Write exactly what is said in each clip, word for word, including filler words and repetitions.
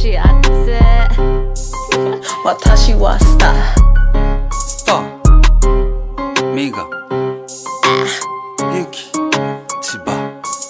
私あって私はスタースターミガユキ千葉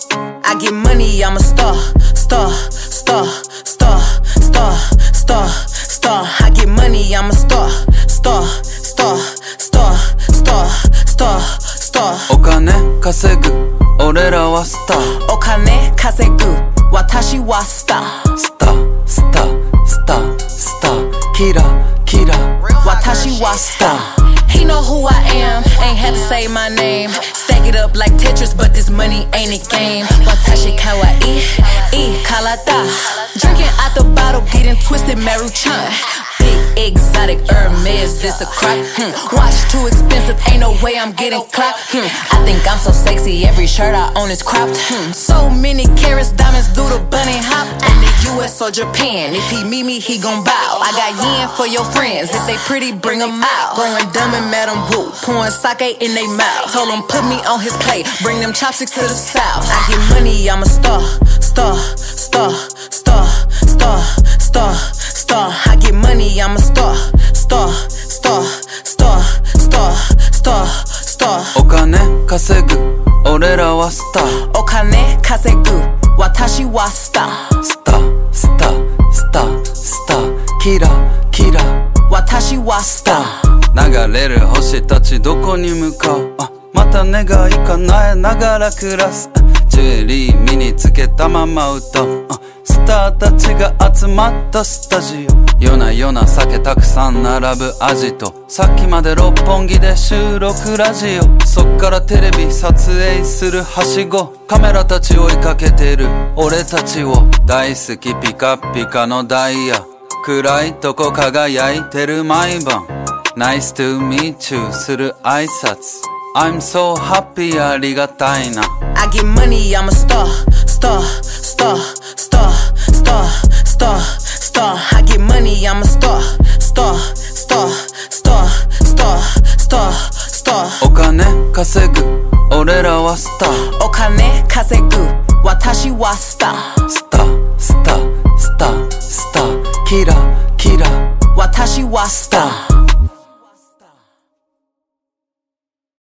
I get money, I'm a star, star, star, star, star, star, star. I get money, I'm a star, star, star, star, star, star, star. お金稼ぐ俺らはスターお金稼ぐ私はスタースタースタースタースターキラキラ私はスター He know who I am, ain't had to say my name. Stack it up like Tetris, but this money ain't a game. Watashi kawaii, e kalata. Drinking out the bottle, getting twisted, Maruchan. Big exotic Hermes, this a crop. Hmm. Watch too expensive, ain't no way I'm getting clapped. Hmm. I think I'm so sexy, every shirt I own is cropped. Hmm. So many carats, diamonds do the bunny hop. In the U S or Japan, if he meet me, he gon' bow. I got yen for your friends, if they pretty, bring them out. Growing dumb and Madam Wu, pouring sake in they mouth. Told him put me on his plate, bring them chopsticks to the south. I get money, I'm a star, star, star, star, star, star, star. I get money, I'm a star, star, star, star, star, star, star. お金稼ぐ俺らはスターお金稼ぐ私はスタースタースタースタースターキラキラ私はスター流れる星たちどこに向かうあまた願い叶えながら暮らすジュエリー身につけたまま歌うあスターたちが集まったスタジオ夜な夜な酒たくさん並ぶアジトさっきまで六本木で収録ラジオそっからテレビ撮影するはしごカメラたち追いかけてる俺たちを大好きピカピカのダイヤ暗いとこ輝いてる毎晩Nice to meet you する挨拶 I'm so happy ありがたいな I get money, I'm a star, star, star, star, star, star, star. I get money, I'm a star, star, star, star, star, star, star. お金稼ぐ俺らはスターお金稼ぐ私はスタースタースタースタースターキラキラ私はスター